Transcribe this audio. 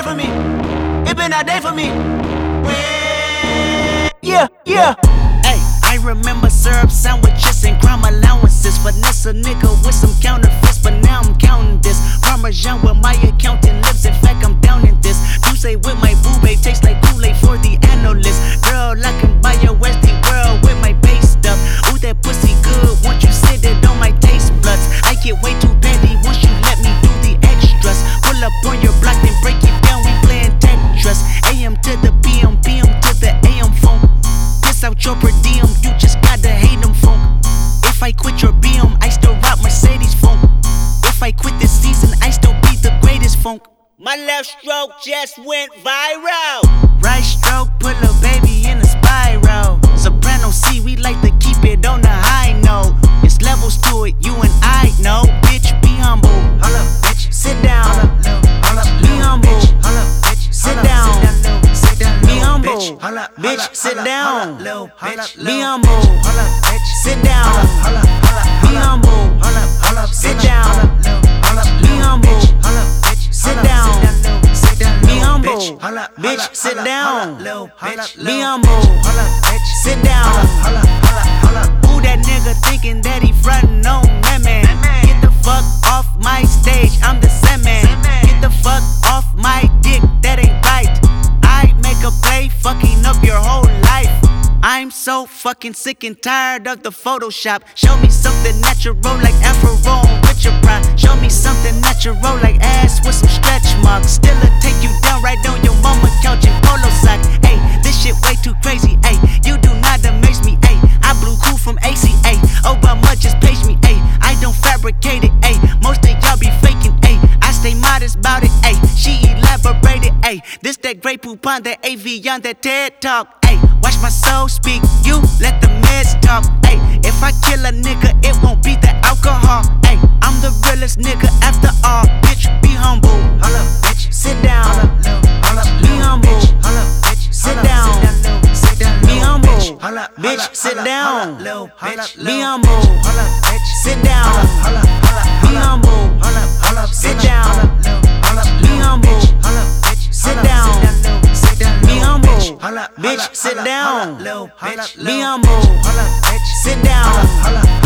for me. It been a day for me. Yeah, yeah. Hey, I remember syrup sandwiches and crime allowances. Finesse a nigga with some counterfeits, but now I'm counting this. Parmesan where my accountant lives, in fact I'm down in this. You say with my boo babe, tastes like Kool-Aid for the analyst. Girl, I can buy your Westie world with my base stuff. Ooh, that pussy good, once you sit it on my taste buds. I get way too petty once you let me do the extras. Pull up on your block, then break it down, we playing Tetris. AM to the PM, PM to the AM phone. Piss out your per diem, you just gotta hate them funk. If I quit your BM, I still rock Mercedes funk. If I quit this season, I still be the greatest funk. My left stroke just went viral. Right stroke put a baby in a spiral. Soprano C, we like to keep it on the high note. It's levels to it, you and I know. Bitch, be humble. Hold up, bitch. Sit down. Hold up, be humble. Hold up, bitch. Sit down. Be humble. Bitch, sit down. Be humble. Sit down. Be humble. Sit down. Be humble. Sit down. Be humble. Bitch, sit down. Be humble. Sit down. Who that nigga thinking that he frontin' on that man? Get the fuck off my stage, I'm the Sandman. Get the fuck off my dick, that ain't right. I make a play, fucking up your whole life. I'm so fucking sick and tired of the Photoshop. Show me something natural like Afro with your pride. Show me something natural like ass with some stretch marks. Still'll take you down right on your mama couch in polo socks. Ayy, this shit way too crazy. Ayy, you do not amaze me. Ayy, I blew cool from ACA. Obama just page me. Ayy, I don't fabricate it. Ayy, most of y'all be faking. Ayy, I stay modest about it. Ayy, she elaborated. Ayy, this that Grey Poupon, that AV on that TED Talk. Ayy, watch my soul speak, you let the meds talk. Ayy, if I kill a nigga, it won't be the alcohol. Ayy, I'm the realest nigga after all. Bitch, be humble. Hold up, bitch. Sit down. Be humble. Sit down. Be humble. Bitch, sit down. Be humble. Sit down. Be humble. Sit down. Be humble. Sit down. Be humble. Bitch, sit down. Be humble. Sit down.